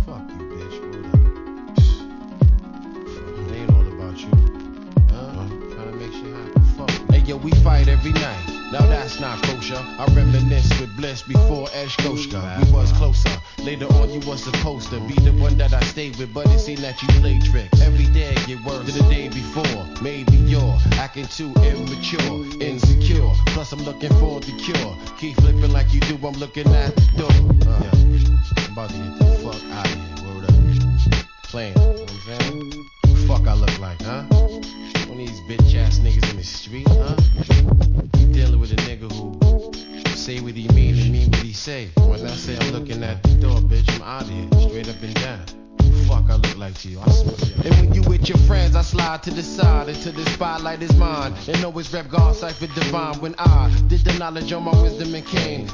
Fuck you, bitch. Word up. It ain't all about you. Trying to make shit happen. Fuck you. Hey, yo, we fight every night. Now that's not kosher. I reminisce with bliss before Eshkoshka. We was closer. Later on, you was supposed to be the one that I stayed with, but it seemed that you played tricks. Every day I get worse than the day before. Maybe you're acting too immature, insecure. Plus, I'm looking for the cure. Keep flipping like you do. I'm looking at the door. Yeah, I'm about to get the fuck out of here. Word up. Playing. You know what I'm saying? Fuck I look like, huh? One of these bitch ass niggas in the street, huh? You dealing with a nigga who say what he mean and mean what he say. When I say I'm looking at the door, bitch, I'm out of here, straight up and down. Fuck I look like to you, I swear. And when you with your friends, I slide to the side until the spotlight is mine. And always rep God, Cypher Divine. When I did the knowledge on my wisdom and came